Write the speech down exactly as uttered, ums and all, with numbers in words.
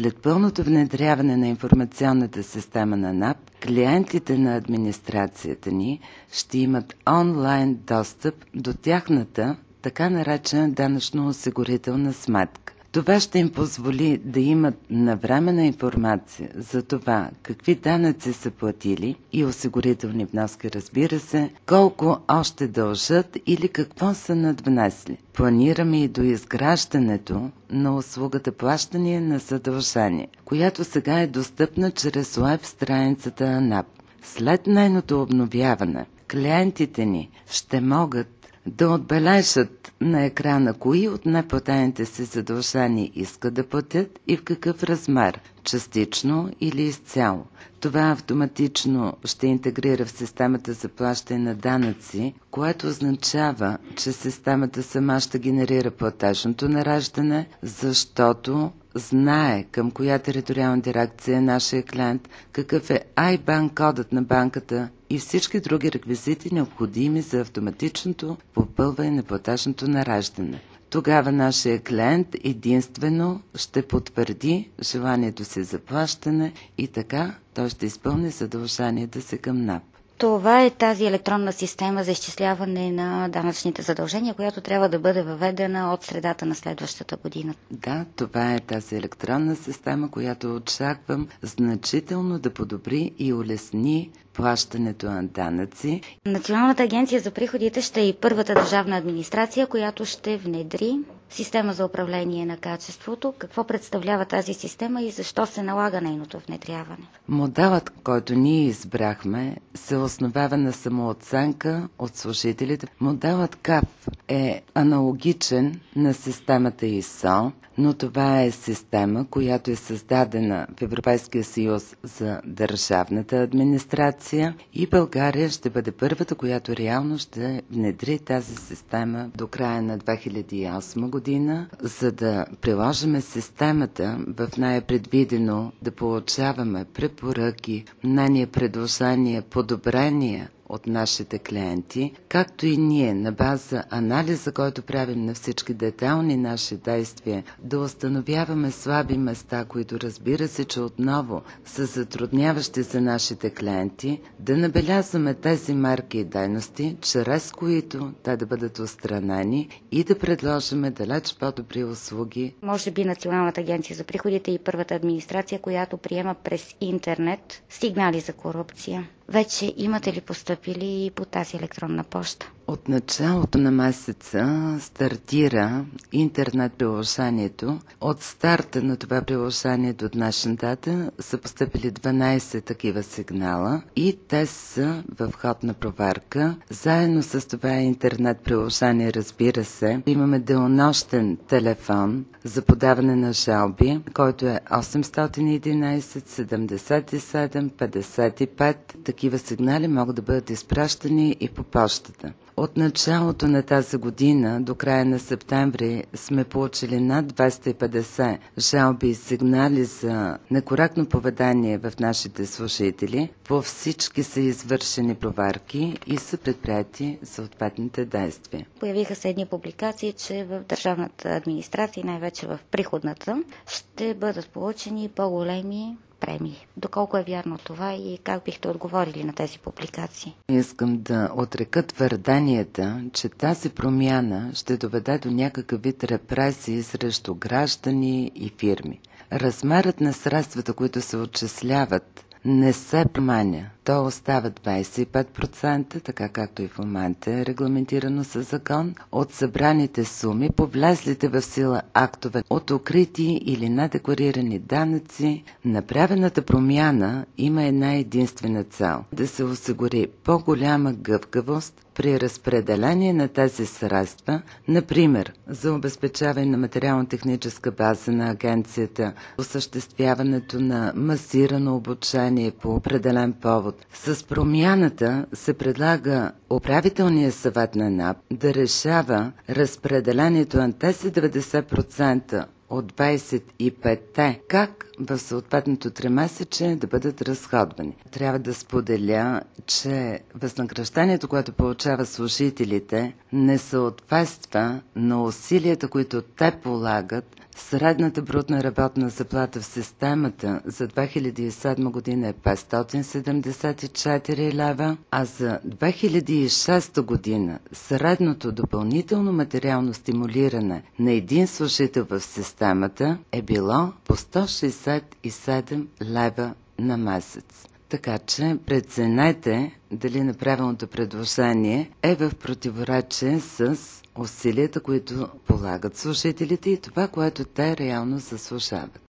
след пълното внедряване на информационната система на НАП, клиентите на администрацията ни ще имат онлайн достъп до тяхната така наречена данъчно-осигурителна сметка. Това ще им позволи да имат навременна информация за това какви данъци са платили и осигурителни вноски, разбира се, колко още дължат или какво са надвнесли. Планираме и до изграждането на услугата плащане на задължение, която сега е достъпна чрез уеб страницата на НАП. След нейното обновяване, клиентите ни ще могат да отбележат на екрана кои от неплатените си задължения искат да платят и в какъв размер, частично или изцяло. Това автоматично ще интегрира в системата за плащане на данъци, което означава, че системата сама ще генерира платежното нареждане, защото знае към коя териториална дирекция е нашия клиент, какъв е ай бан кодът на банката и всички други реквизити, необходими за автоматичното попълване на платежното нареждане. Тогава нашия клиент единствено ще потвърди желанието си за плащане и така той ще изпълни задълженията си към НАП. Това е тази електронна система за изчисляване на данъчните задължения, която трябва да бъде въведена от средата на следващата година. Да, това е тази електронна система, която очаквам значително да подобри и улесни плащането на данъци. Националната агенция за приходите ще е и първата държавна администрация, която ще внедри система за управление на качеството. Какво представлява тази система и защо се налага нейното внедряване? Моделът, който ние избрахме, се основава на самооценка от служителите. Моделът КАП е аналогичен на системата ИСО, но това е система, която е създадена в Европейския съюз за държавната администрация и България ще бъде първата, която реално ще внедри тази система до края на две хиляди и осма година, за да приложим системата. В нея е предвидено да получаваме препоръки, мнения, предложения, подобрения от нашите клиенти, както и ние на база анализа, който правим на всички детайлни наши действия, да установяваме слаби места, които разбира се, че отново са затрудняващи за нашите клиенти, да набелязваме тези марки и дейности, чрез които те да бъдат отстранени и да предложиме далеч по-добри услуги. Може би Националната агенция за приходите и първата администрация, която приема през интернет сигнали за корупция. Вече имате ли постъпили по тази електронна поща? От началото на месеца стартира интернет приложението. От старта на това приложение до днешна дата са постъпили дванадесет такива сигнала и те са в ход на проверка. Заедно с това интернет приложение, разбира се, имаме денонощен телефон за подаване на жалби, който е осемстотин и единадесет седемдесет и седем петдесет и пет. Такива сигнали могат да бъдат изпращани и по почтата. От началото на тази година до края на септември сме получили над двеста и петдесет жалби и сигнали за некоректно поведение в нашите служители. По всички са извършени проверки и са предприяти съответните действия. Появиха се едни публикации, че в държавната администрация, най-вече в приходната, ще бъдат получени по-големи премии. Доколко е вярно това и как бихте отговорили на тези публикации? Искам да отрека твърденията, че тази промяна ще доведе до някакъв вид репресии срещу граждани и фирми. Размерът на средствата, които се отчисляват, не се променя. То остава двадесет и пет процента, така както и в момента е регламентирано със закон, от събраните суми по влезлите в сила актове от укрити или недекларирани данъци. Направената промяна има една единствена цел – да се осигури по-голяма гъвкавост при разпределение на тези средства, например за обезпечаване на материално-техническа база на агенцията, осъществяването на масирано обучение по определен повод. С промяната се предлага управителният съвет на НАП да решава разпределението на тези деветдесет процента от двадесет и петте, как в съответното тримесечие да бъдат разходвани. Трябва да споделя, че възнаграждението, което получава служителите, не съответства на усилията, които те полагат Средната брутна работна заплата в системата за две хиляди и седма година е петстотин седемдесет и четири лева, а за две хиляди и шеста година средното допълнително материално стимулиране на един служител в системата е било по сто шейсет и седем лева на месец. Така че преценете дали направеното предложение е в противоречие с усилията, които полагат служителите и това, което те реално заслужават.